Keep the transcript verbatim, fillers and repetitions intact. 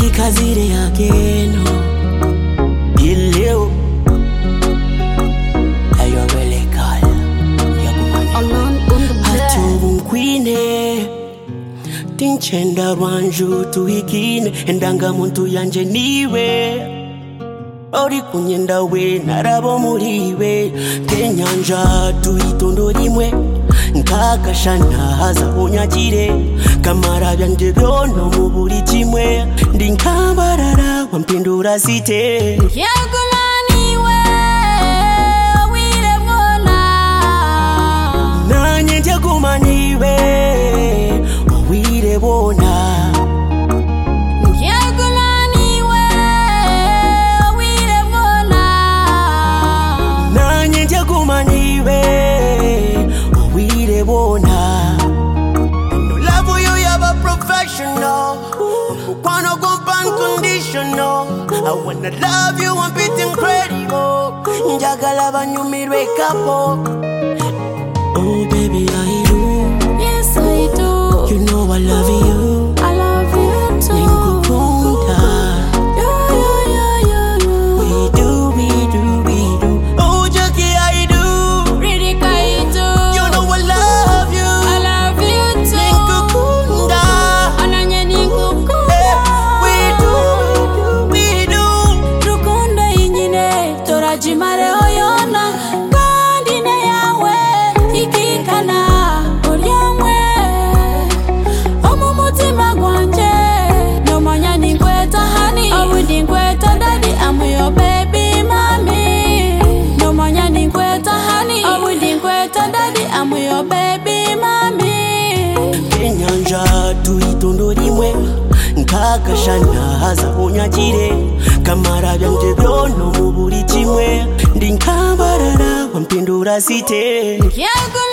kikazire yageno ileo ayo relekal yakumani atubunkwine tinchenda rwanju tuhikine endanga muntu yanje niwe ori kunyenda we narabo muriwe kenyanja tuhitondo rimwe nkakashana haza unyagire kamara byanje byono mu buri kimwe ndi nkambarara wampindura site yagumaniwe wirebona nanye njagumaniwe wirebona yagumaniwe wirebona nanye njagumaniwe wirebona no love you you have a professional wanna go unconditional I wanna love you one bit incredible njagala banyumirwe kapo oh baby I do yes I do you know I love you I love you too Ningukunda yeah yeah yeah yeah we do we do we do oh Jackie I do really I do you know I love you I love you too Ningukunda ananye ningukunda we do we do rukundo inyine torajimare oyona kandi ne yawe ikikana uryamwe omu mutima gwanje no manya ningweta hani awundi ngweta daddy I'm your baby mommy no manya ningweta hani awundi ngweta daddy I'm your baby mommy kenyanja tuhitondo rimwe nkakashana haza unyagire kamara byanje byono mu buri kimwe ndi nkambarara wampindura site yagumaniwe